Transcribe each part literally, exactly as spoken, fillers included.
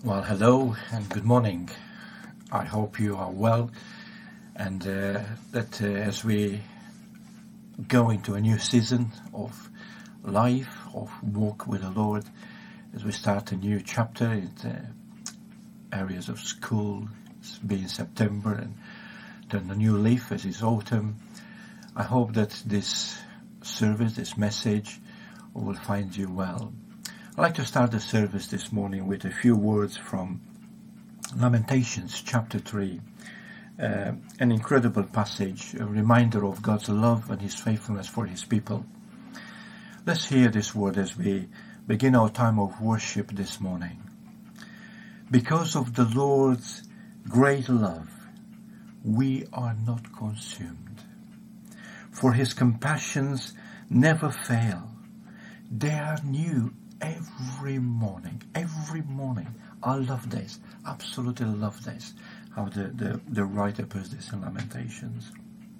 Well, hello and good morning. I hope you are well, and uh, that uh, as we go into a new season of life, of walk with the Lord, as we start a new chapter in the areas of school, it's being September, and turn a new leaf as it's autumn, I hope that this service, this message, will find you well. I'd like to start the service this morning with a few words from Lamentations chapter three, uh, an incredible passage, a reminder of God's love and His faithfulness for His people. Let's hear this word as we begin our time of worship this morning. Because of the Lord's great love, we are not consumed, for His compassions never fail. They are new every morning, every morning. I love this, absolutely love this, how the, the, the writer puts this in Lamentations.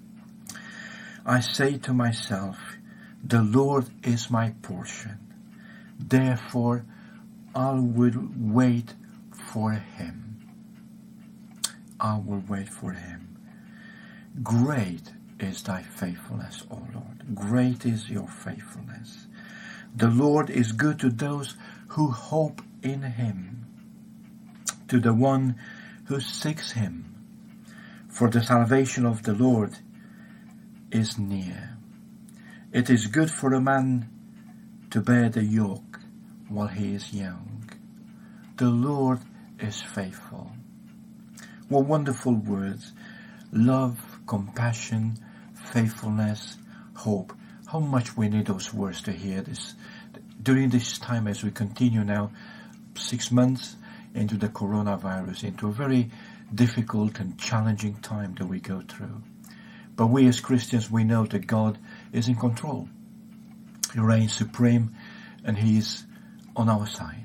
I say to myself, the Lord is my portion, therefore I will wait for Him. I will wait for Him. Great is thy faithfulness, O Lord. Great is your faithfulness. The Lord is good to those who hope in Him, to the one who seeks Him. For the salvation of the Lord is near. It is good for a man to bear the yoke while he is young. The Lord is faithful. What wonderful words. Love, compassion, faithfulness, hope. How much we need those words to hear this during this time as we continue now six months into the coronavirus, into a very difficult and challenging time that we go through. But we as Christians, we know that God is in control. He reigns supreme and He is on our side.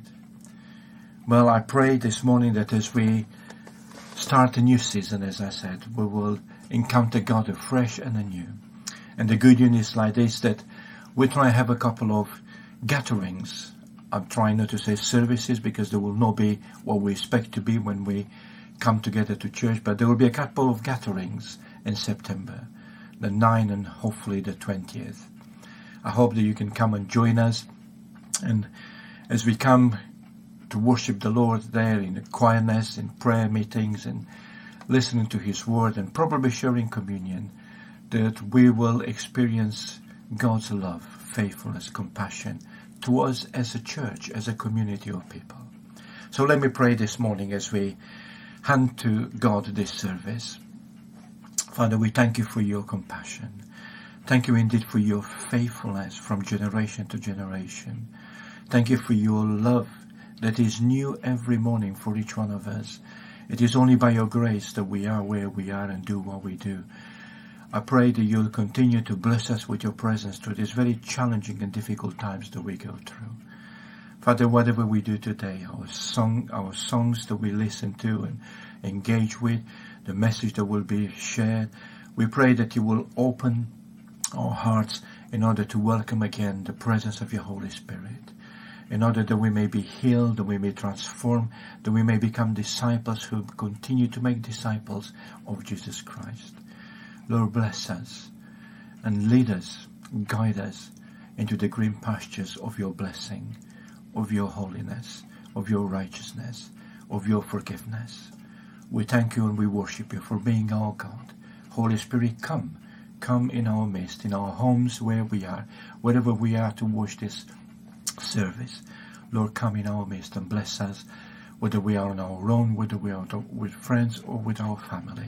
Well, I pray this morning that as we start a new season, as I said, we will encounter God afresh and anew. And the good news is like this, that we try and have a couple of gatherings. I'm trying not to say services because there will not be what we expect to be when we come together to church, but there will be a couple of gatherings in September, the ninth and hopefully the twentieth. I hope that you can come and join us. And as we come to worship the Lord there in the quietness, in prayer meetings and listening to His word and probably sharing communion, that we will experience God's love, faithfulness, compassion to us as a church, as a community of people. So let me pray this morning as we hand to God this service. Father, we thank You for Your compassion. Thank You indeed for Your faithfulness from generation to generation. Thank You for Your love that is new every morning for each one of us. It is only by Your grace that we are where we are and do what we do. I pray that You'll continue to bless us with Your presence through these very challenging and difficult times that we go through. Father, whatever we do today, our song, our songs that we listen to and engage with, the message that will be shared, we pray that You will open our hearts in order to welcome again the presence of Your Holy Spirit, in order that we may be healed, that we may transform, that we may become disciples who continue to make disciples of Jesus Christ. Lord, bless us and lead us, guide us into the green pastures of Your blessing, of Your holiness, of Your righteousness, of Your forgiveness. We thank You and we worship You for being our God. Holy Spirit, come. Come in our midst, in our homes where we are, wherever we are to watch this service. Lord, come in our midst and bless us, whether we are on our own, whether we are with friends or with our family.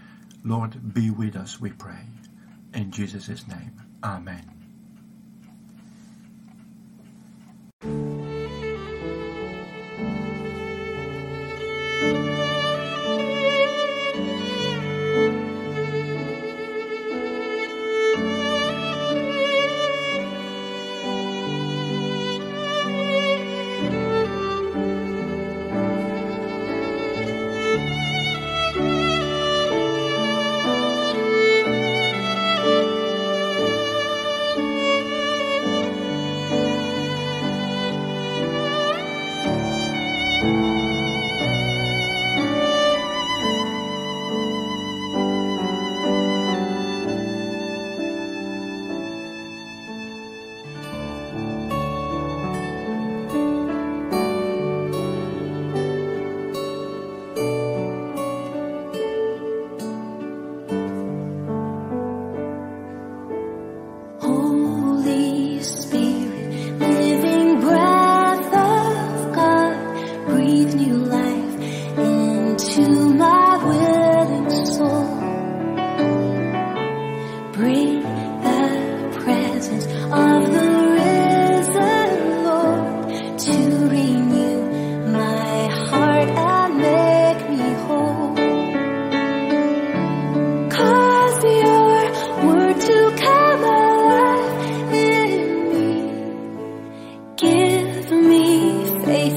Lord, be with us, we pray. In Jesus' name, amen.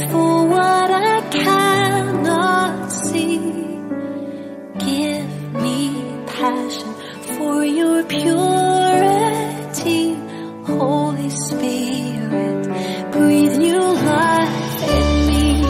for what I cannot see. Give me passion for your purity. Holy Spirit, breathe new life in me.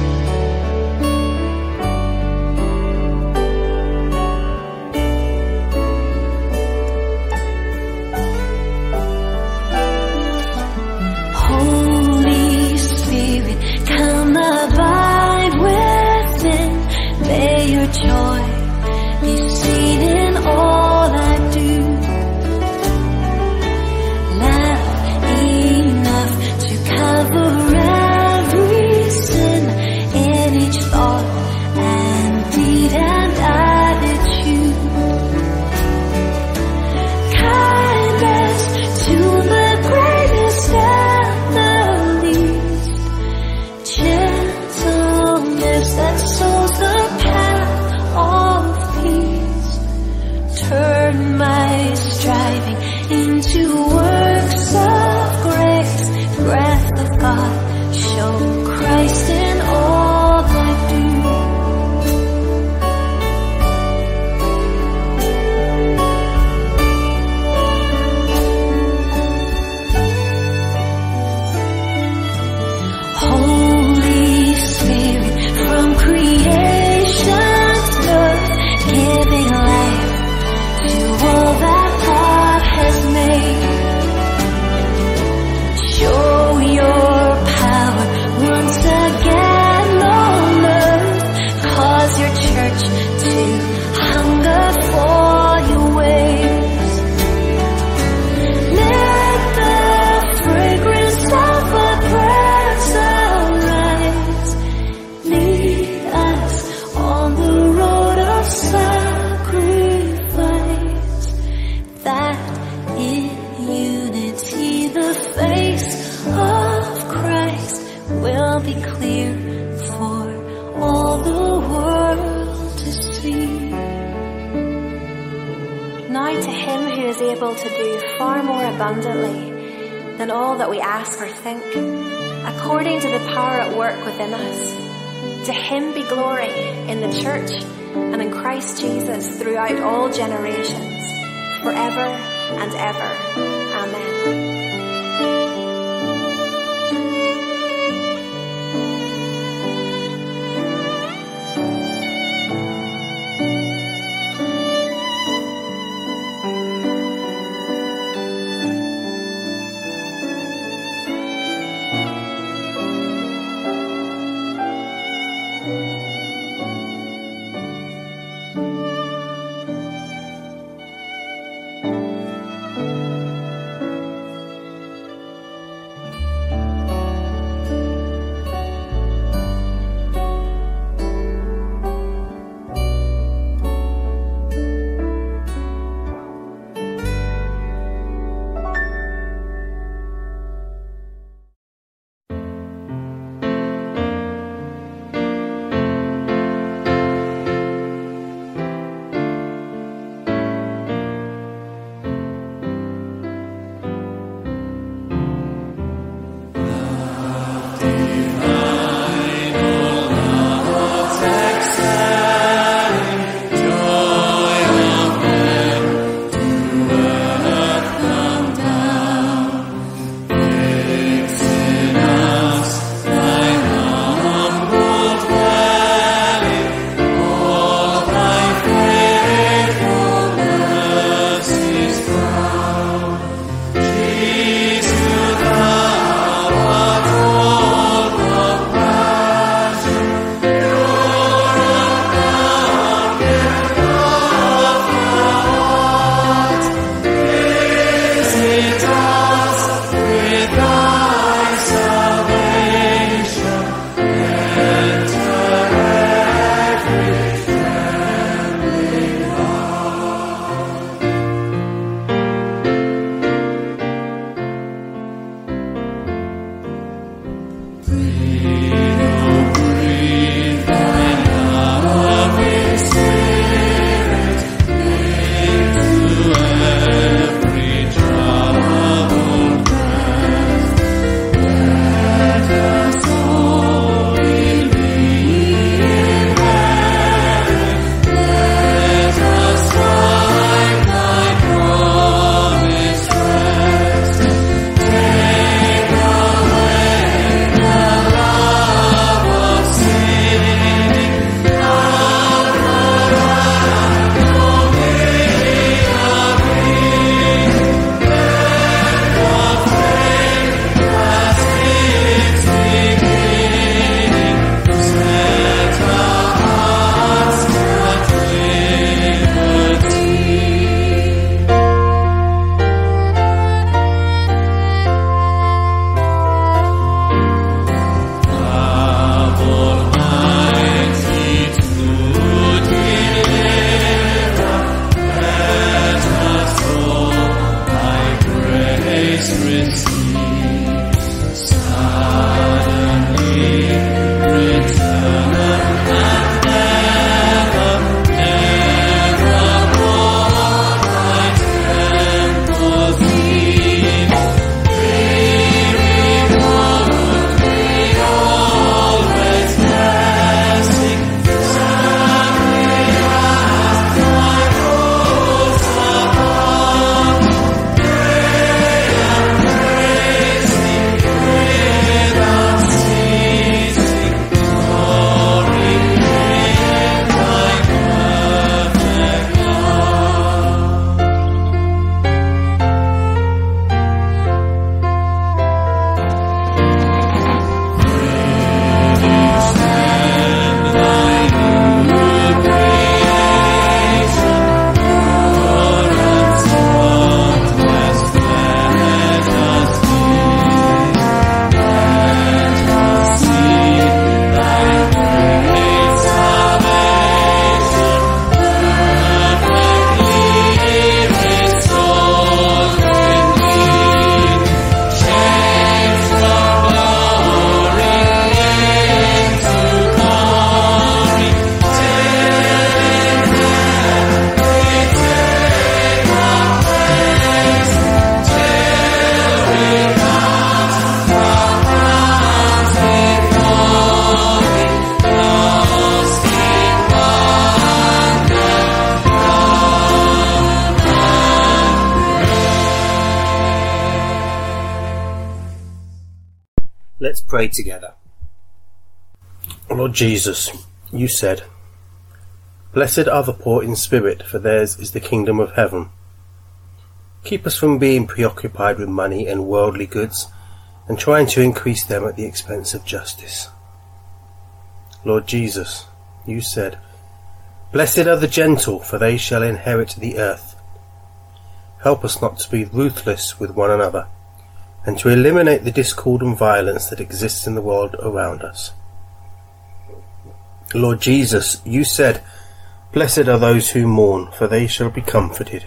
Holy Spirit, come abide within. May your joy be seen in all I do. Love enough to cover every sin in each thought and deed and attitude. Kindness to the greatest and the least. Gentleness that sows the path of peace. Turn my striving into works of grace. Breath of God, show Christ in all I do. Holy Spirit, from creation's birth, giving life to all that God has made. Show your power once again on earth. Cause your church to hunger for your ways. Let the fragrance of a praise arise. Lead us on the road of sacrifice. That in unity the face of Christ will be clear for all the world to see. Now to him who is able to do far more abundantly than all that we ask or think, according to the power at work within us, to him be glory in the church and in Christ Jesus throughout all generations, forever and ever. Amen. pray together. Lord Jesus, you said, "Blessed are the poor in spirit, for theirs is the kingdom of heaven." Keep us from being preoccupied with money and worldly goods and trying to increase them at the expense of justice. Lord Jesus, you said, "Blessed are the gentle, for they shall inherit the earth." Help us not to be ruthless with one another and to eliminate the discord and violence that exists in the world around us. Lord Jesus, you said, "Blessed are those who mourn, for they shall be comforted."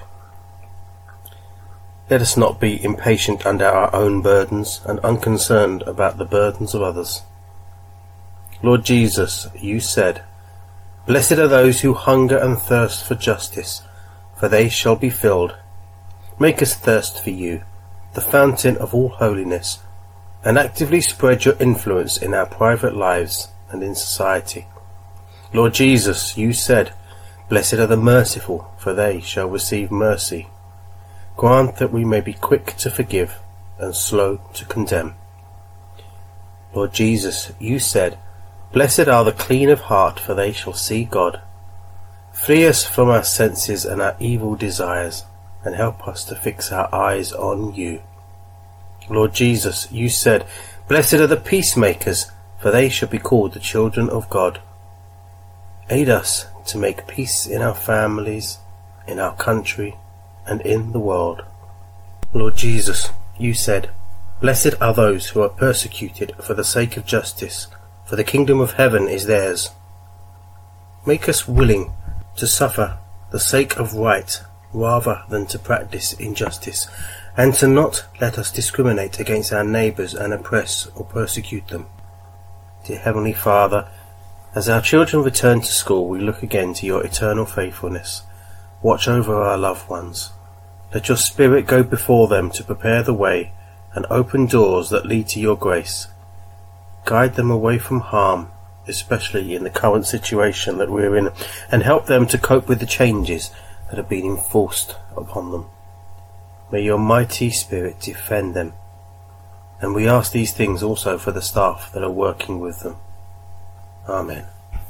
Let us not be impatient under our own burdens and unconcerned about the burdens of others. Lord Jesus, you said, "Blessed are those who hunger and thirst for justice, for they shall be filled." Make us thirst for you, the fountain of all holiness, and actively spread your influence in our private lives and in society. Lord Jesus, you said, "Blessed are the merciful, for they shall receive mercy." Grant that we may be quick to forgive and slow to condemn. Lord Jesus, you said, "Blessed are the clean of heart, for they shall see God." Free us from our senses and our evil desires, and help us to fix our eyes on you. Lord Jesus, you said, "Blessed are the peacemakers, for they shall be called the children of God." Aid us to make peace in our families, in our country, and in the world. Lord Jesus, you said, "Blessed are those who are persecuted for the sake of justice, for the kingdom of heaven is theirs." Make us willing to suffer the sake of right rather than to practice injustice, and to not let us discriminate against our neighbours and oppress or persecute them. Dear Heavenly Father, as our children return to school, we look again to your eternal faithfulness. Watch over our loved ones. Let your Spirit go before them to prepare the way and open doors that lead to your grace. Guide them away from harm, especially in the current situation that we're in, and help them to cope with the changes that have been enforced upon them. May your mighty Spirit defend them. And we ask these things also for the staff that are working with them. Amen.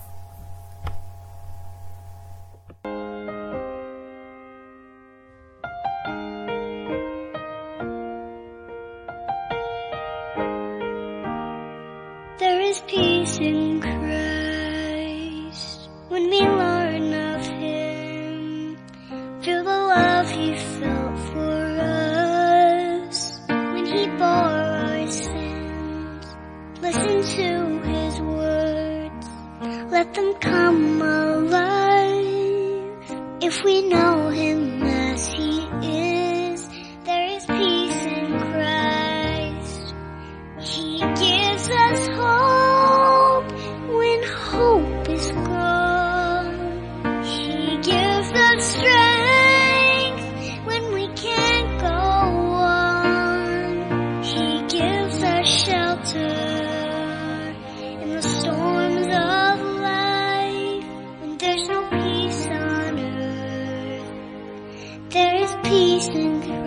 There is peace in Christ when we learn of Him. Feel the love He felt for us when He bore our sins. Listen to His words, let them come alive. If we know Him as He is, there is peace in Christ. He gives us hope when hope is gone. He gives us strength when we can't go on. He gives us shelter in the storms of life. When there's no peace on earth, there is peace in Christ.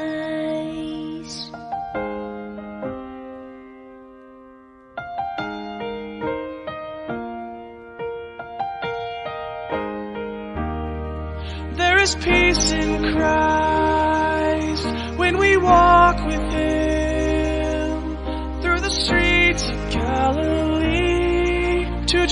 There is peace in Christ when we walk with Him through the streets of Galilee to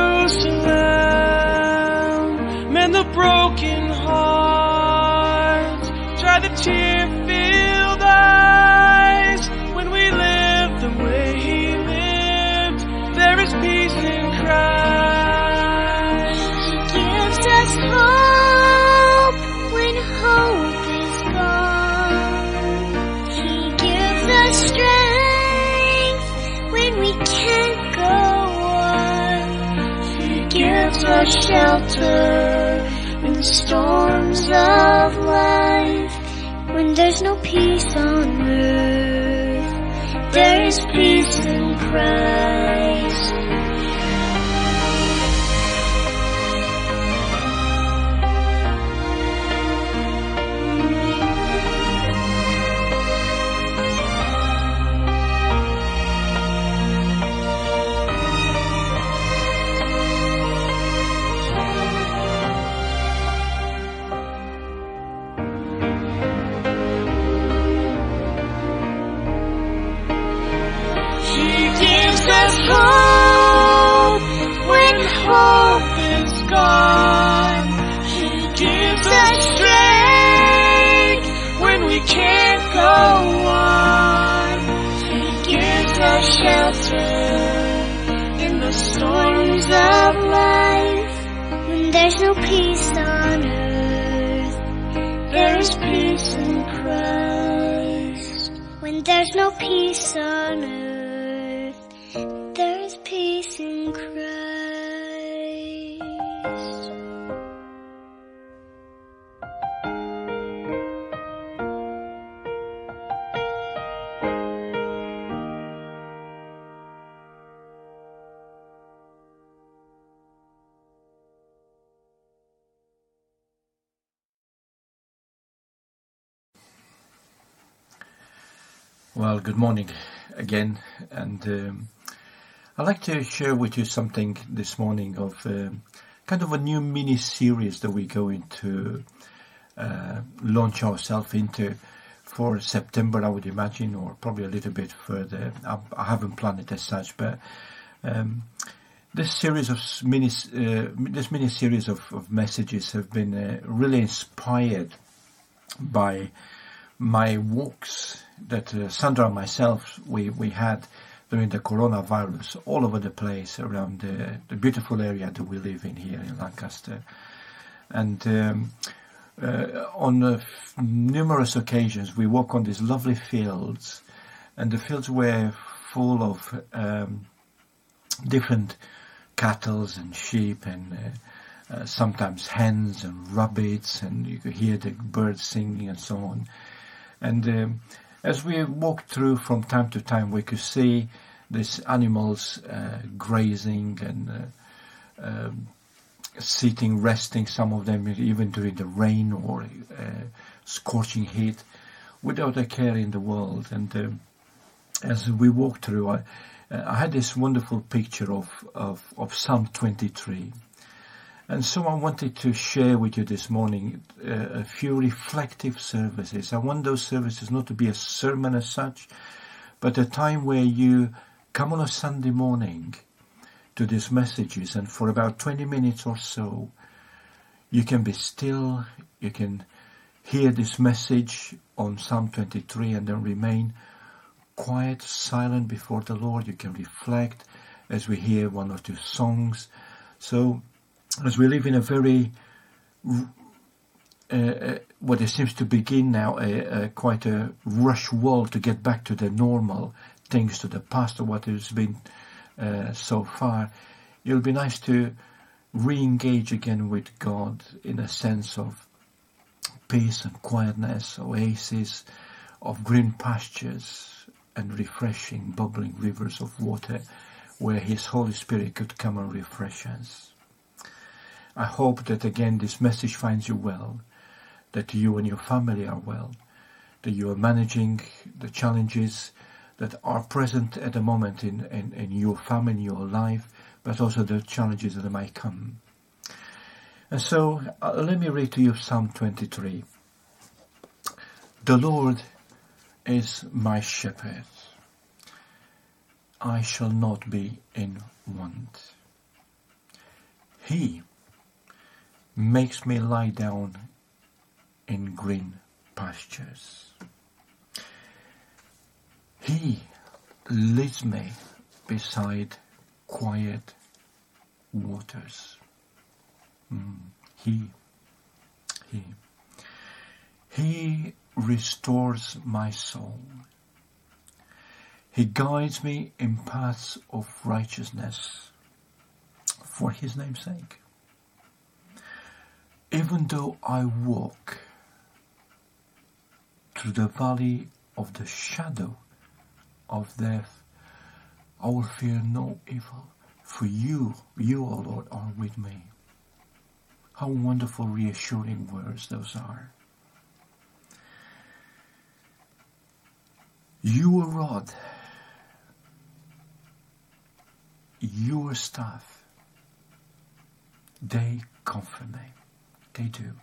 Jerusalem. Mend the broken heart, dry the tear-filled eyes. When we live the way He lived, there is peace in Christ. He gives us hope when hope is gone. He gives us strength when we can't go on. He gives us shelter in the storms of life. When there's no peace on earth, there is peace in Christ. hope is gone. He gives us strength when we can't go on. He gives us shelter in the storms of life. When there's no peace on earth, There is peace in Christ. when there's no peace on earth, there is peace in Christ. Well, good morning again, and um, I'd like to share with you something this morning of um, kind of a new mini-series that we're going to uh, launch ourselves into for September, I would imagine, or probably a little bit further. I, I haven't planned it as such, but um, this series of s- mini, uh, this mini-series of, of messages have been uh, really inspired by my walks that uh, Sandra and myself we, we had during the coronavirus all over the place around the, the beautiful area that we live in here in Lancaster. And um, uh, on uh, f- numerous occasions we walk on these lovely fields, and the fields were full of um, different cattle and sheep and uh, uh, sometimes hens and rabbits, and you could hear the birds singing and so on. And um, as we walked through from time to time, we could see these animals uh, grazing and uh, um, sitting, resting, some of them even during the rain or uh, scorching heat, without a care in the world. And um, as we walked through, I, I had this wonderful picture of, of, of Psalm twenty-three. And so I wanted to share with you this morning uh, a few reflective services. I want those services not to be a sermon as such, but a time where you come on a Sunday morning to these messages, and for about twenty minutes or so, you can be still, you can hear this message on Psalm twenty-three and then remain quiet, silent before the Lord. You can reflect as we hear one or two songs. So, as we live in a very, uh, uh, what it seems to begin now, uh, uh, quite a rush world to get back to the normal things, to the past of what has been uh, so far, it'll be nice to re-engage again with God in a sense of peace and quietness, oasis, of green pastures and refreshing, bubbling rivers of water where His Holy Spirit could come and refresh us. I hope that again this message finds you well, that you and your family are well, that you are managing the challenges that are present at the moment in, in, in your family, in your life, but also the challenges that might come. And so uh, let me read to you Psalm twenty-three. The Lord is my shepherd. I shall not be in want. He makes me lie down in green pastures. He leads me beside quiet waters. Mm. He, He, He restores my soul. He guides me in paths of righteousness for His name's sake. Even though I walk through the valley of the shadow of death, I will fear no evil, for you, you, O Lord, are with me. How wonderful, reassuring words those are. Your rod, your staff, they comfort me. They do.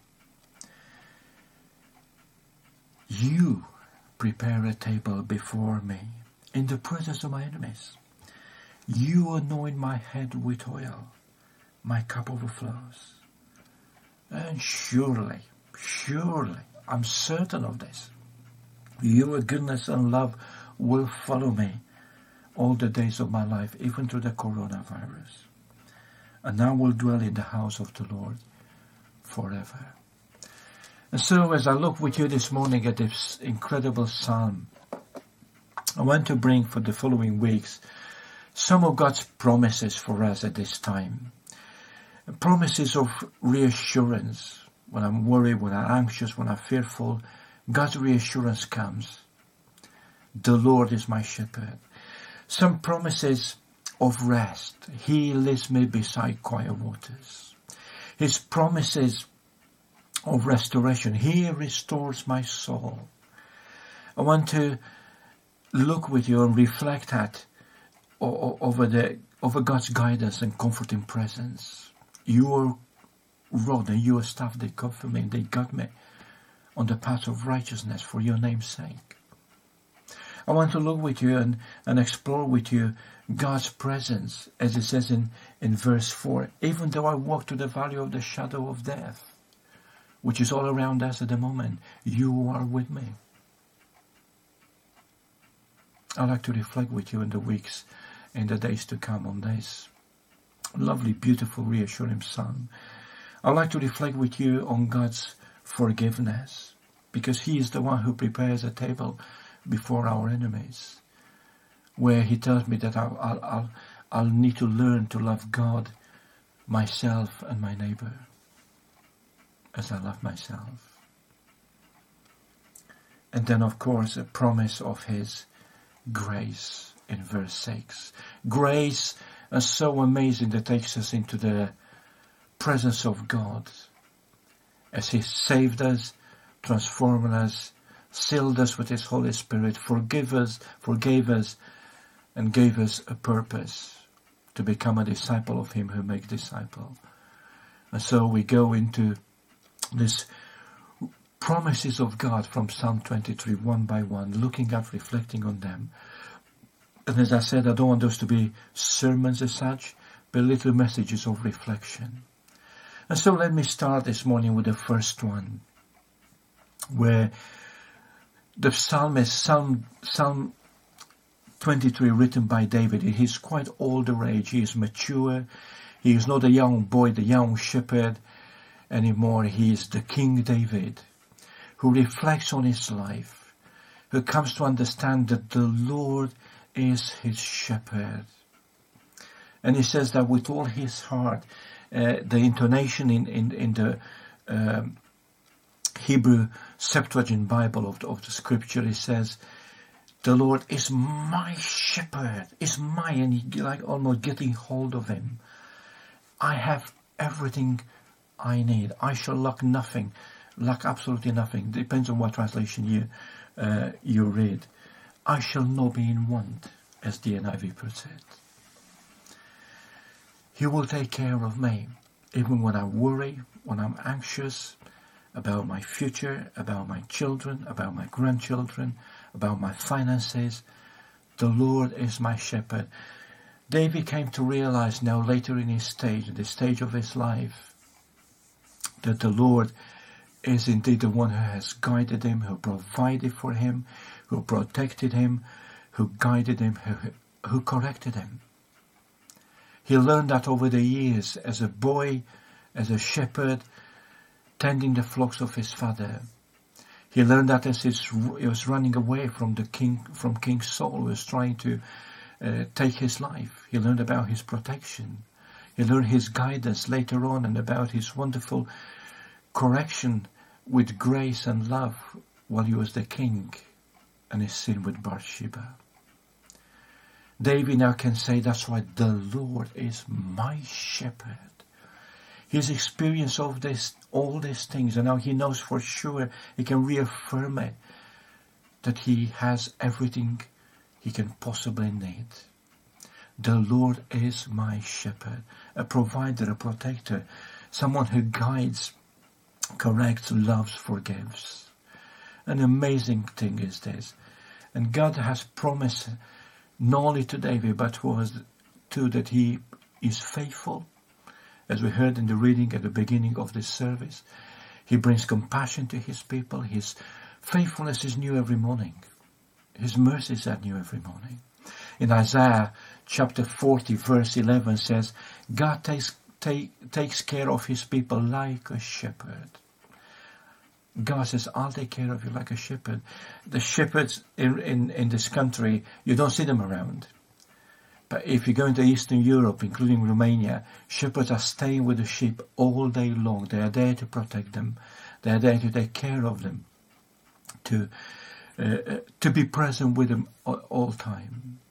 You prepare a table before me in the presence of my enemies. You anoint my head with oil. my cup overflows. And surely, surely, I'm certain of this, your goodness and love will follow me all the days of my life, even through the coronavirus. And I will dwell in the house of the Lord forever. And so as I look with you this morning at this incredible psalm, I want to bring for the following weeks some of God's promises for us at this time. Promises of reassurance. When I'm worried, when I'm anxious, when I'm fearful, God's reassurance comes. The Lord is my shepherd. Some promises of rest. He leads me beside quiet waters. His promises of restoration. He restores my soul. I want to look with you and reflect at over the over God's guidance and comforting presence. Your rod and your staff, they comfort me, they guide me on the path of righteousness for your name's sake. I want to look with you and, and explore with you God's presence, as it says in, in verse four. Even though I walk through the valley of the shadow of death, which is all around us at the moment, you are with me. I'd like to reflect with you in the weeks, in the days to come on this lovely, beautiful, reassuring psalm. I'd like to reflect with you on God's forgiveness, because He is the one who prepares a table before our enemies, where He tells me that I'll, I'll, I'll, I'll need to learn to love God, myself, and my neighbor as I love myself. And then, of course, a promise of His grace in verse six. Grace is so amazing that takes us into the presence of God as He saved us, transformed us, sealed us with His Holy Spirit, forgive us, forgave us, and gave us a purpose to become a disciple of Him who makes disciple. And so we go into these promises of God from Psalm twenty-three, one by one, looking at, reflecting on them. And as I said, I don't want those to be sermons as such, but little messages of reflection. And so let me start this morning with the first one, where the psalmist, Psalm, Psalm twenty-three, written by David. He's quite older age. He is mature. He is not a young boy, the young shepherd anymore. He is the King David, who reflects on his life, who comes to understand that the Lord is his shepherd. And he says that with all his heart. Uh, the intonation in, in, in the um, Hebrew Septuagint Bible of the, of the scripture, it says, the Lord is my shepherd, is my, and you like almost getting hold of Him. I have everything I need. I shall lack nothing, lack absolutely nothing. Depends on what translation you, uh, you read. I shall not be in want, as the N I V puts it. He will take care of me, even when I worry, when I'm anxious about my future, about my children, about my grandchildren, about my finances. The Lord is my shepherd. David came to realize now later in his stage, in the stage of his life, that the Lord is indeed the one who has guided him, who provided for him, who protected him, who guided him, who, who corrected him. He learned that over the years as a boy, as a shepherd, tending the flocks of his father. He learned that as he was running away from the king, from King Saul, who was trying to uh, take his life. He learned about his protection. He learned his guidance later on, and about his wonderful correction with grace and love while he was the king, and his sin with Bathsheba. David now can say, that's why the Lord is my shepherd. His experience of this, all these things, and now he knows for sure, he can reaffirm it, that he has everything he can possibly need. The Lord is my shepherd, a provider, a protector, someone who guides, corrects, loves, forgives. An amazing thing is this. And God has promised not only to David, but was to that he is faithful as we heard in the reading at the beginning of this service. He brings compassion to his people. His faithfulness is new every morning. His mercies are new every morning. In Isaiah chapter forty verse eleven says, God takes, take, takes care of his people like a shepherd. God says, I'll take care of you like a shepherd. The shepherds in, in, in this country, you don't see them around. But if you go into Eastern Europe, including Romania, shepherds are staying with the sheep all day long. They are there to protect them. They are there to take care of them. To, uh, to be present with them all, all time.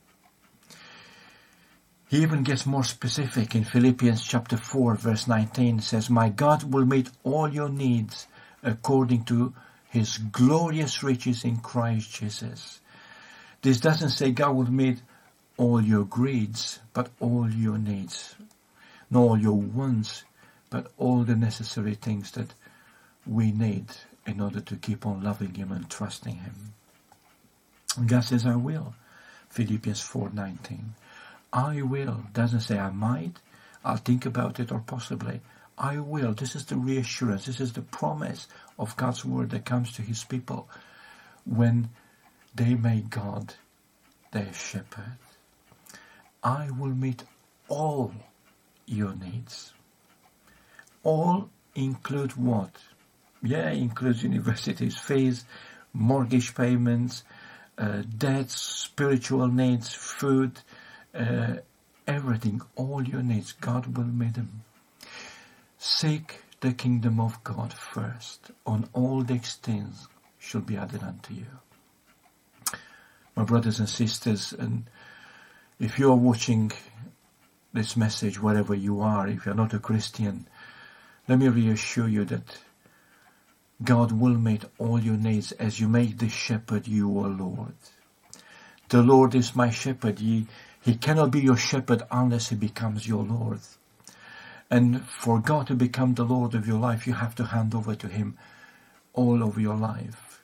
He even gets more specific in Philippians chapter four verse nineteen. It says, my God will meet all your needs according to his glorious riches in Christ Jesus. This doesn't say God will meet all your greeds, but all your needs. Not all your wants, but all the necessary things that we need in order to keep on loving him and trusting him. And God says, I will. Philippians four nineteen. I will. Doesn't say I might, I'll think about it, or possibly. I will. This is the reassurance. This is the promise of God's word that comes to his people when they make God their shepherd. I will meet all your needs. All include what? Yeah, includes universities, fees, mortgage payments, uh, debts, spiritual needs, food, uh, everything, all your needs. God will meet them. Seek the kingdom of God first, on all these things shall be added unto you. My brothers and sisters, and if you are watching this message wherever you are, if you are not a Christian, let me reassure you that God will meet all your needs as you make the shepherd your Lord. The Lord is my shepherd. He, he cannot be your shepherd unless he becomes your Lord. And for God to become the Lord of your life, you have to hand over to him all of your life.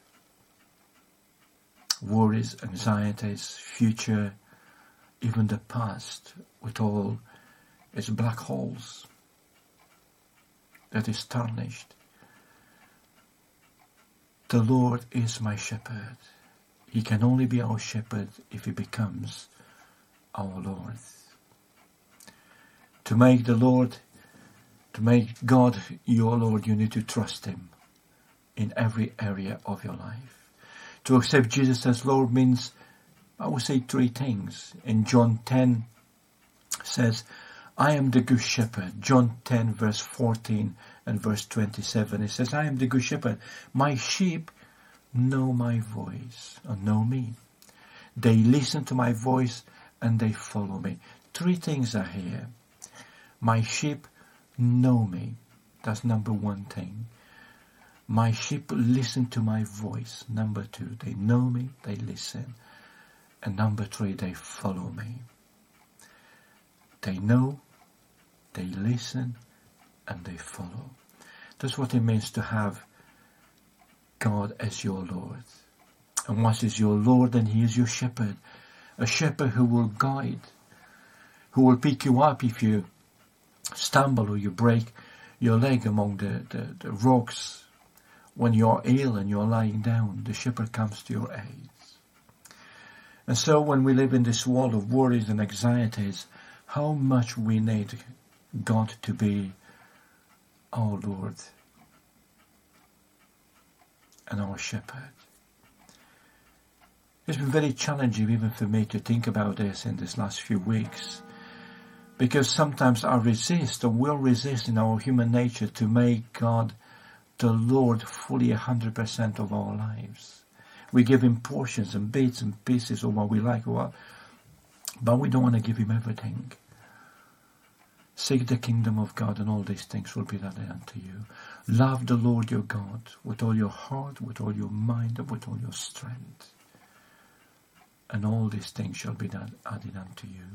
Worries, anxieties, future, even the past, with all its black holes that is tarnished. The Lord is my shepherd. He can only be our shepherd if he becomes our Lord. To make the Lord To make God your Lord, you need to trust him in every area of your life. To accept Jesus as Lord means, I would say, three things. In John ten says, I am the good shepherd. John ten verse fourteen and verse twenty-seven. It says, I am the good shepherd. My sheep know my voice, or know me. They listen to my voice and they follow me. Three things are here. My sheep know me. That's number one thing. My sheep listen to my voice. Number two, they know me, they listen. And number three, they follow me. They know, they listen, and they follow. That's what it means to have God as your Lord. And once he's your Lord, then he is your shepherd. A shepherd who will guide, who will pick you up if you stumble or you break your leg among the, the, the rocks. When you're ill and you're lying down, the shepherd comes to your aid. And so when we live in this world of worries and anxieties, how much we need God to be our Lord and our shepherd. It's been very challenging even for me to think about this in these last few weeks. Because sometimes I resist or will resist in our human nature to make God the Lord fully one hundred percent of our lives. We give him portions and bits and pieces of what we like, what, but we don't want to give him everything. Seek the kingdom of God and all these things will be added unto you. Love the Lord your God with all your heart, with all your mind, and with all your strength. And all these things shall be added unto you.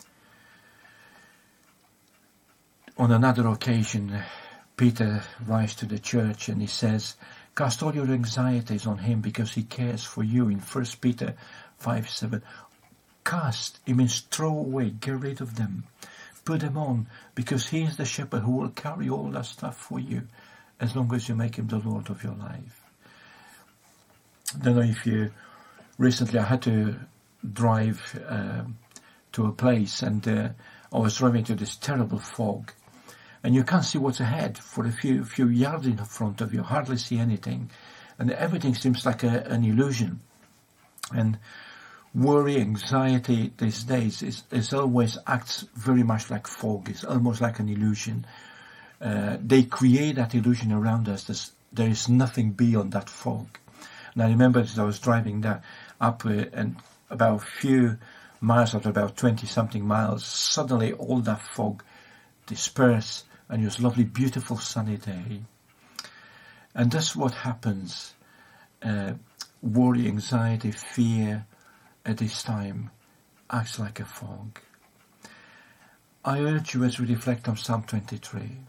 On another occasion, Peter writes to the church and he says, cast all your anxieties on him because he cares for you. In First Peter five seven, cast, it means throw away, get rid of them. put them on, because he is the shepherd who will carry all that stuff for you as long as you make him the Lord of your life. I don't know if you, recently I had to drive uh, to a place, and uh, I was driving to this terrible fog, and you can't see what's ahead for a few few yards in front of you, hardly see anything, and everything seems like a, an illusion. And worry, anxiety these days is, is always acts very much like fog. It's almost like an illusion. Uh, they create that illusion around us. There's, there is nothing beyond that fog. And I remember as I was driving that up uh, and about a few miles, after about twenty something miles, suddenly all that fog dispersed, and it was a lovely, beautiful sunny day. And that's what happens. Uh, worry, anxiety, fear at this time acts like a fog. I urge you, as we reflect on Psalm twenty-three,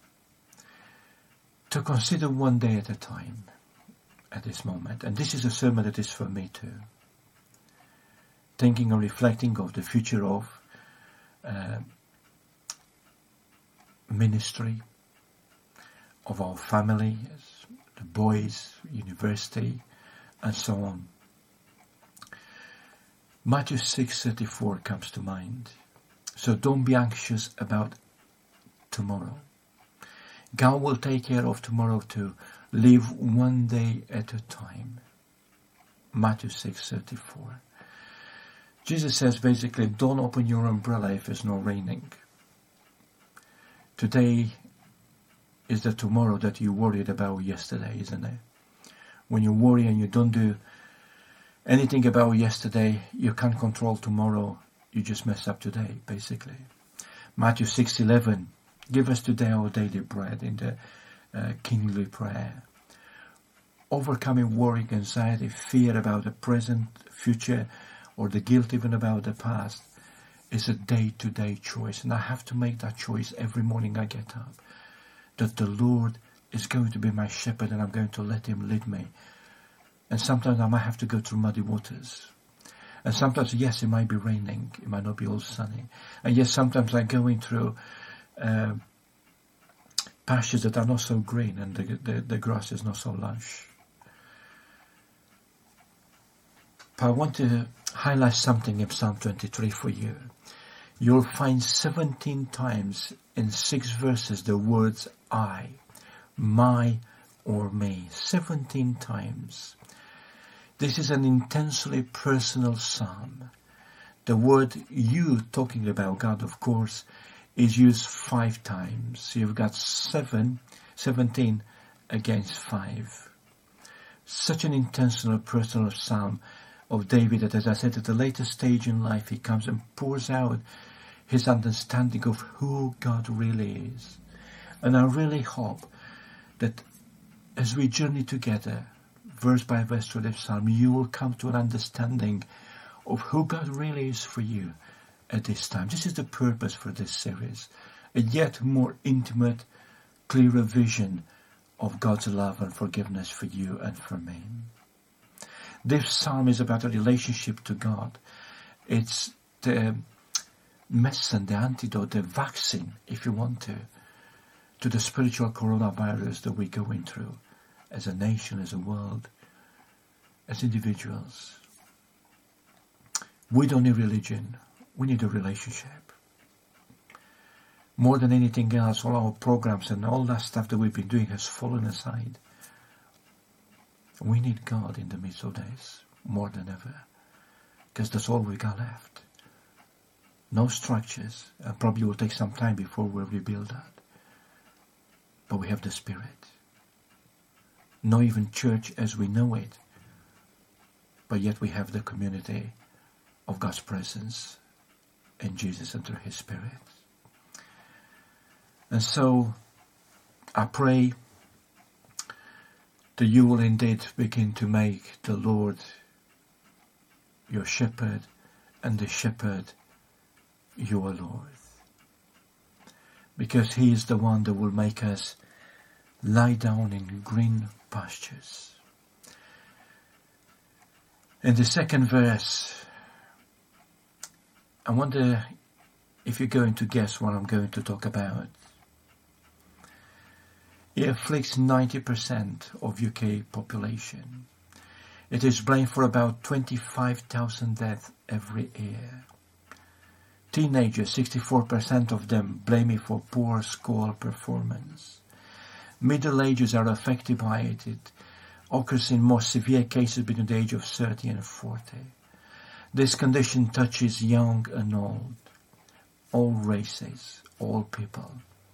to consider one day at a time at this moment. And this is a sermon that is for me too. Thinking and reflecting of the future of uh, ministry, of our family, the boys, university, and so on. Matthew six thirty-four comes to mind. So don't be anxious about tomorrow. God will take care of tomorrow too. Live one day at a time. Matthew six thirty-four. Jesus says basically, don't open your umbrella if it's not raining. Today is the tomorrow that you worried about yesterday, isn't it? When you worry and you don't do anything about yesterday, you can't control tomorrow, you just mess up today, basically. Matthew six eleven, give us today our daily bread, in the uh, kingly prayer. Overcoming worry, anxiety, fear about the present, future, or the guilt even about the past is a day-to-day choice. And I have to make that choice every morning I get up. That the Lord is going to be my shepherd and I'm going to let him lead me. And sometimes I might have to go through muddy waters. And sometimes, yes, it might be raining. It might not be all sunny. And yes, sometimes I'm going through uh, pastures that are not so green and the, the, the grass is not so lush. But I want to highlight something in Psalm twenty-three for you. You'll find seventeen times in six verses the words I, my, or me. seventeen times. This is an intensely personal psalm. The word you, talking about God, of course, is used five times. So you've got seven, seventeen against five. Such an intentional personal psalm of David that, as I said, at the later stage in life, he comes and pours out his understanding of who God really is. And I really hope that as we journey together, verse by verse through the psalm, you will come to an understanding of who God really is for you at this time. This is the purpose for this series. A yet more intimate, clearer vision of God's love and forgiveness for you and for me. This psalm is about a relationship to God. It's the medicine, the antidote, the vaccine, if you want to, to the spiritual coronavirus that we're going through as a nation, as a world, as individuals. We don't need religion. We need a relationship. More than anything else, all our programs and all that stuff that we've been doing has fallen aside. We need God in the midst of this, more than ever, because that's all we got left. No structures, and probably will take some time before we rebuild that. But we have the Spirit. Not even church as we know it, but yet we have the community of God's presence in Jesus and through His Spirit. And so, I pray that you will indeed begin to make the Lord your shepherd and the shepherd your Lord. Because He is the one that will make us lie down in green pastures. In the second verse, I want to if you're going to guess what I'm going to talk about, it afflicts ninety percent of U K population. It is blamed for about twenty-five thousand deaths every year. Teenagers, sixty-four percent of them blame it for poor school performance. Middle ages are affected by it. It occurs in more severe cases between the age of thirty and forty. This condition touches young and old, all races, all people.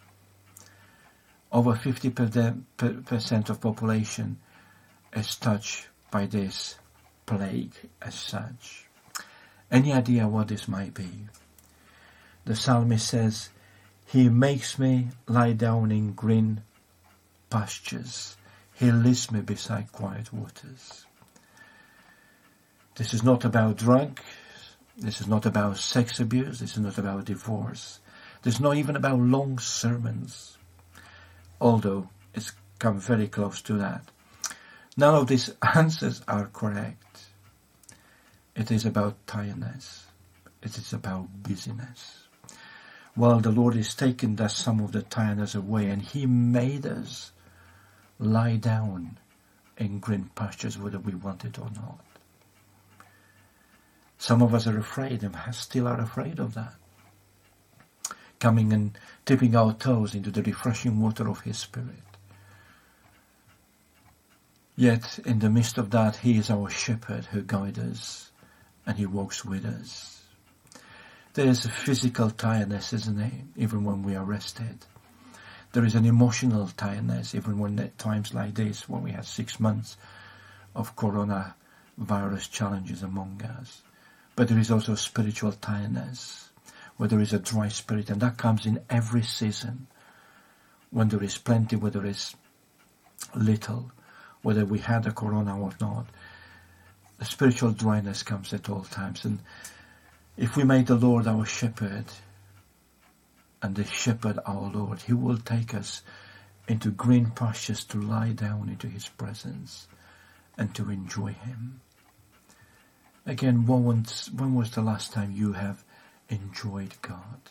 Over fifty percent of population is touched by this plague as such. Any idea what this might be? The psalmist says, "He makes me lie down in green pastures. He leads me beside quiet waters." This is not about drugs. This is not about sex abuse. This is not about divorce. This is not even about long sermons, although it's come very close to that. None of these answers are correct. It is about tiredness. It is about busyness. Well, the Lord is taking that some of the tiredness away, and He made us lie down in green pastures whether we want it or not. Some of us are afraid and still are afraid of that. Coming and dipping our toes into the refreshing water of His Spirit. Yet in the midst of that, He is our shepherd who guides us and He walks with us. There is a physical tiredness, isn't it? Even when we are rested. There is an emotional tiredness, even when at times like this, when we had six months of coronavirus challenges among us. But there is also spiritual tiredness, where there is a dry spirit, and that comes in every season. When there is plenty, where there is little, whether we had a corona or not, the spiritual dryness comes at all times. And if we make the Lord our shepherd, and the shepherd our Lord, He will take us into green pastures to lie down into His presence and to enjoy Him. Again, when was, when was the last time you have enjoyed God?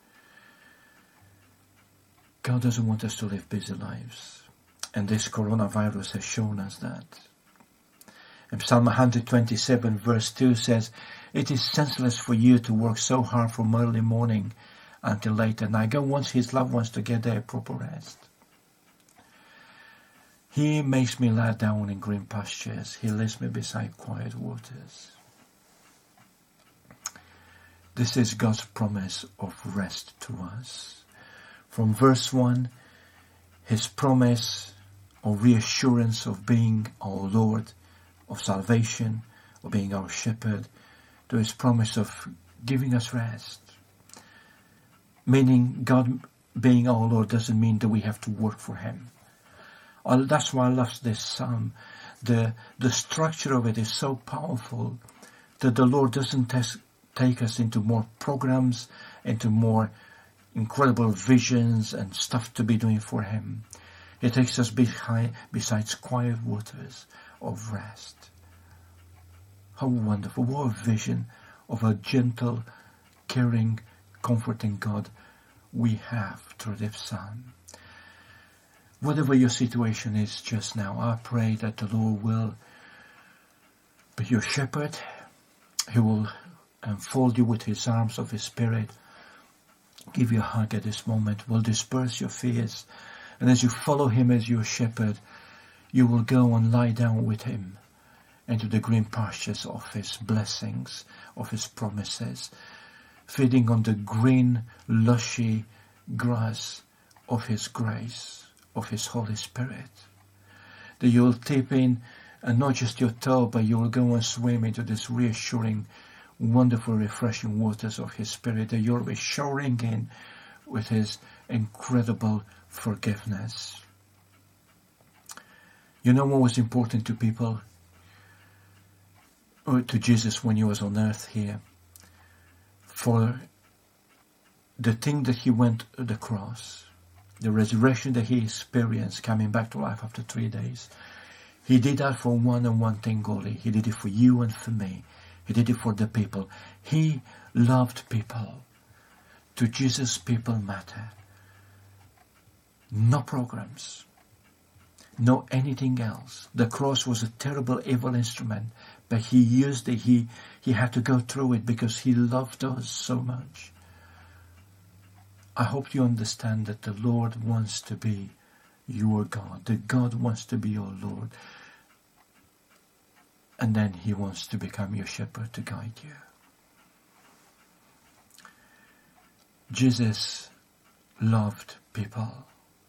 God doesn't want us to live busy lives. And this coronavirus has shown us that. And Psalm one twenty-seven verse two says, "It is senseless for you to work so hard from early morning until late at night." God wants His loved ones to get their proper rest. He makes me lie down in green pastures. He leads me beside quiet waters. This is God's promise of rest to us. From verse one, His promise of reassurance of being our Lord, of salvation, of being our shepherd, to His promise of giving us rest. Meaning God being our Lord doesn't mean that we have to work for Him. That's why I love this psalm. The, the structure of it is so powerful that the Lord doesn't test, take us into more programs, into more incredible visions and stuff to be doing for Him. He takes us behind, besides quiet waters of rest. How wonderful. What a vision of a gentle, caring, comforting God we have through this psalm. Whatever your situation is just now, I pray that the Lord will be your shepherd. He will enfold you with His arms of His Spirit, give you a hug at this moment, will disperse your fears. And as you follow Him as your shepherd, you will go and lie down with Him into the green pastures of His blessings, of His promises, feeding on the green, lushy grass of His grace, of His Holy Spirit. That you will tip in, and not just your toe, but you will go and swim into this reassuring, wonderful, refreshing waters of His Spirit. That you will be showering in with His incredible forgiveness. You know what was important to people, or to Jesus when He was on earth here? For the thing that He went to the cross, the resurrection that He experienced, coming back to life after three days, He did that for one and one thing only. He did it for you and for me. He did it for the people. He loved people To Jesus, people matter. No programs. No anything else. The cross was a terrible, evil instrument, but he used it. He, he had to go through it because he loved us so much. I hope you understand that the Lord wants to be your God. That God wants to be your Lord. And then he wants to become your shepherd to guide you. Jesus loved people.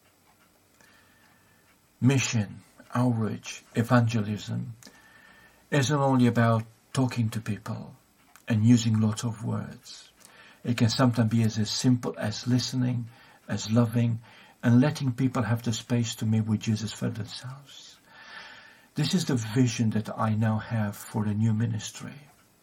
Mission, outreach, evangelism isn't only about talking to people and using lots of words. It can sometimes be as, as simple as listening, as loving, and letting people have the space to meet with Jesus for themselves. This is the vision that I now have for the new ministry.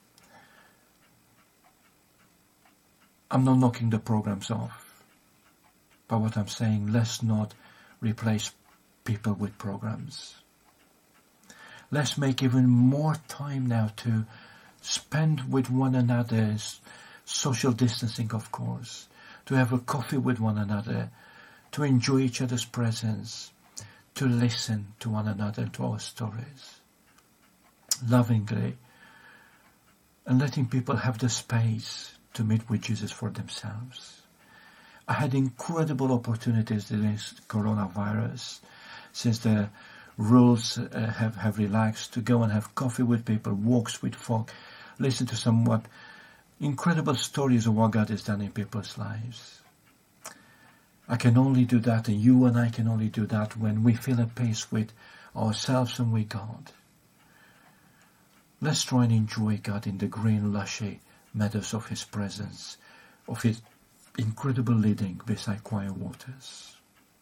I'm not knocking the programs off, but what I'm saying, let's not replace people with programs. Let's make even more time now to spend with one another, social distancing of course, to have a coffee with one another, to enjoy each other's presence, to listen to one another, to our stories, lovingly, and letting people have the space to meet with Jesus for themselves. I had incredible opportunities during this coronavirus, since the rules uh, have, have relaxed, to go and have coffee with people, walks with folk, listen to somewhat incredible stories of what God has done in people's lives. I can only do that, and you and I can only do that when we feel at peace with ourselves and with God. Let's try and enjoy God in the green, lushy meadows of his presence, of his incredible leading beside quiet waters.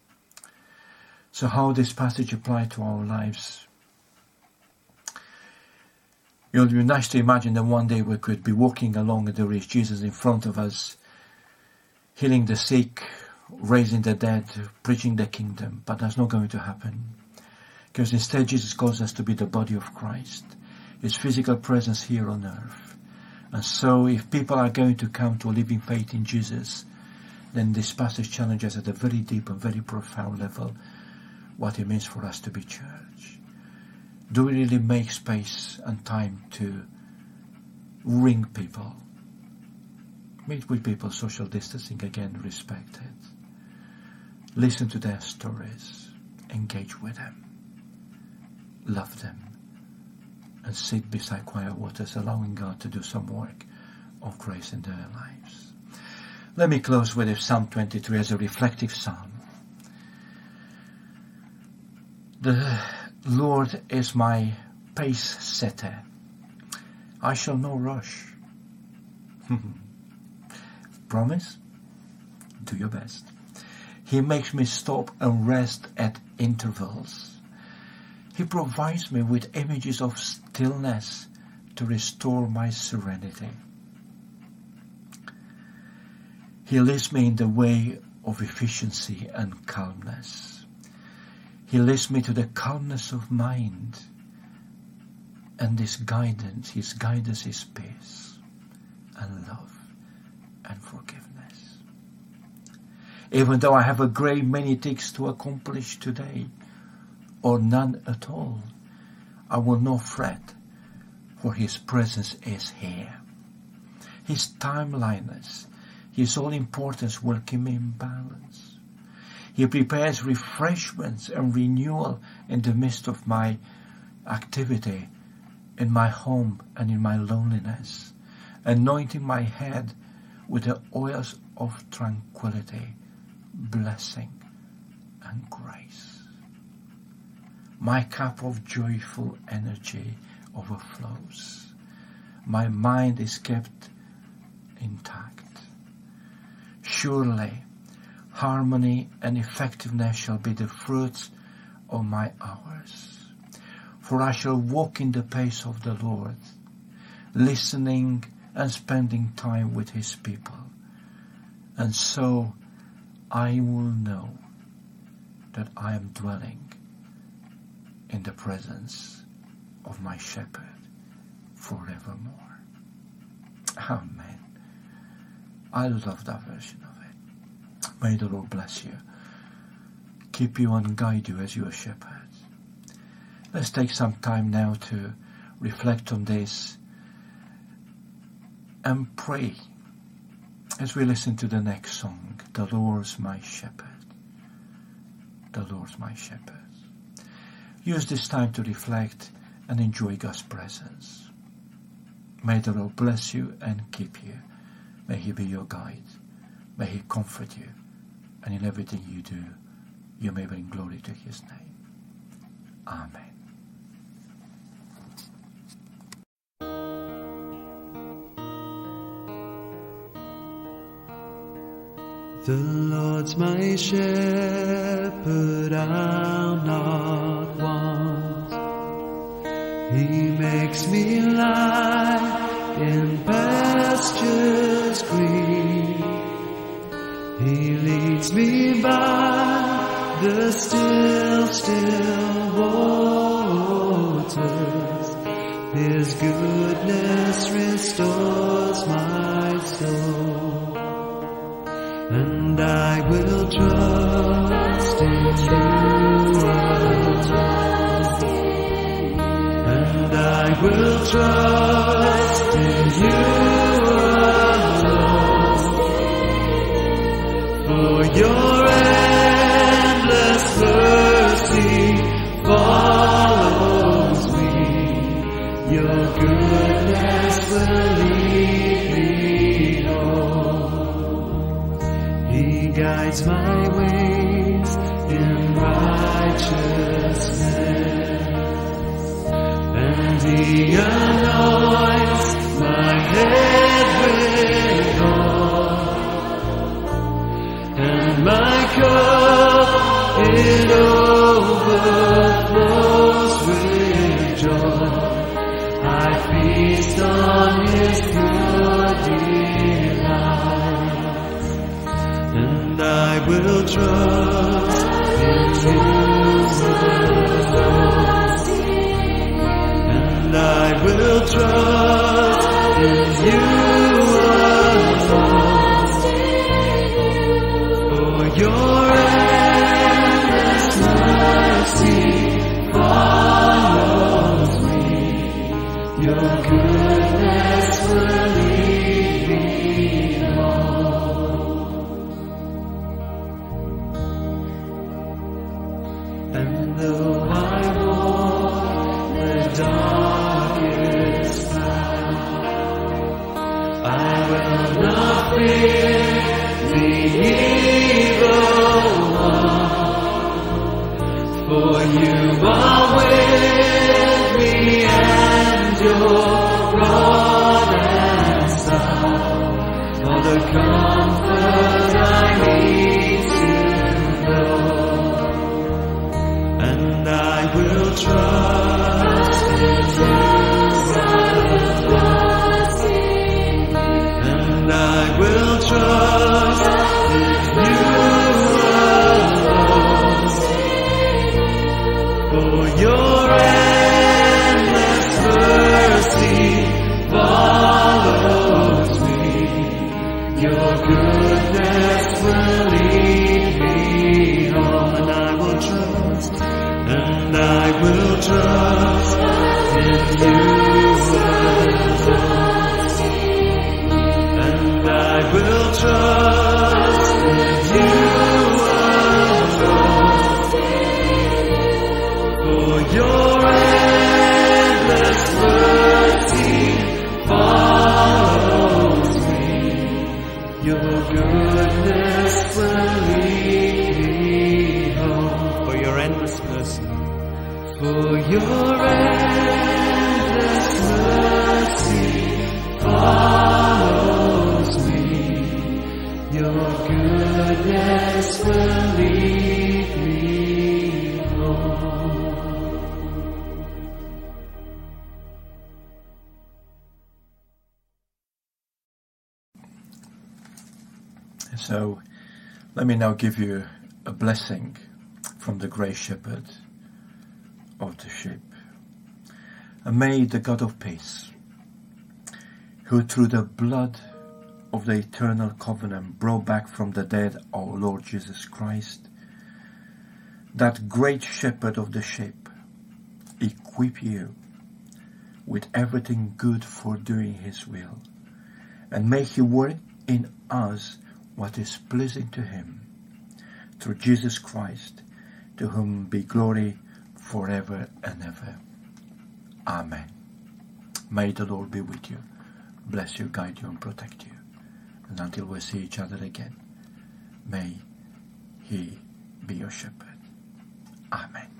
So how this passage applies to our lives? It would be nice to imagine that one day we could be walking along and there is Jesus in front of us, healing the sick, raising the dead, preaching the kingdom. But that's not going to happen. Because instead Jesus calls us to be the body of Christ, his physical presence here on earth. And so if people are going to come to a living faith in Jesus, then this passage challenges at a very deep and very profound level what it means for us to be church. Do we really make space and time to ring people, meet with people, social distancing again, respect it, listen to their stories, engage with them, love them, and sit beside quiet waters, allowing God to do some work of grace in their lives. Let me close with Psalm twenty-three as a reflective psalm. The Lord is my pace setter. I shall not rush. Promise? Do your best. He makes me stop and rest at intervals. He provides me with images of stillness to restore my serenity. He leads me in the way of efficiency and calmness. He leads me to the calmness of mind, and this guidance, his guidance is peace and love and forgiveness. Even though I have a great many things to accomplish today, or none at all, I will not fret, for his presence is here. His timeliness, his all-importance will keep me in balance. He prepares refreshments and renewal in the midst of my activity, in my home and in my loneliness, anointing my head with the oils of tranquility, blessing, and grace. My cup of joyful energy overflows. My mind is kept intact. Surely, harmony and effectiveness shall be the fruits of my hours. For I shall walk in the pace of the Lord, listening and spending time with his people. And so I will know that I am dwelling in the presence of my shepherd forevermore. Amen. I love that version of it. May the Lord bless you, keep you and guide you as your shepherd. Let's take some time now to reflect on this and pray as we listen to the next song, The Lord's My Shepherd. The Lord's my shepherd. Use this time to reflect and enjoy God's presence. May the Lord bless you and keep you. May He be your guide. May He comfort you. And in everything you do, you may bring glory to His name. Amen. The Lord's my shepherd, I'll not want. He makes me lie in pastures green. He leads me by the still, still waters. His goodness restores my soul. And I will trust in you alone. And I will trust in you alone. For your endless mercy follows me. Your goodness will lead me home. He guides my ways in righteousness, and He anoints my head with oil, and my cup it overflows with joy. I feast on His good delight. And I will trust in you alone. And I will trust in you alone. For your endless mercy follows me. Your goodness will lead me home. And though I walk the darkest path, I will not fear the evil one. For you are with me, and your rod and staff are the comfort I need to know. And I will trust in you alone. And I will trust in you alone. For your endless mercy follows me. Your goodness will lead me home. And I will trust. And I will trust in you alone. And I will trust in you alone. For your endless mercy follows me. Your goodness will lead me home. For your endless mercy. For your endless mercy follows me. Your goodness will lead me home. So, let me now give you a blessing from the Great Shepherd of the sheep. And may the God of peace, who through the blood of the eternal covenant brought back from the dead, our Lord Jesus Christ, that great shepherd of the sheep, equip you with everything good for doing his will, and may he work in us what is pleasing to him, through Jesus Christ, to whom be glory forever and ever. Amen. May the Lord be with you, bless you, guide you, and protect you. And until we see each other again, may he be your shepherd. Amen.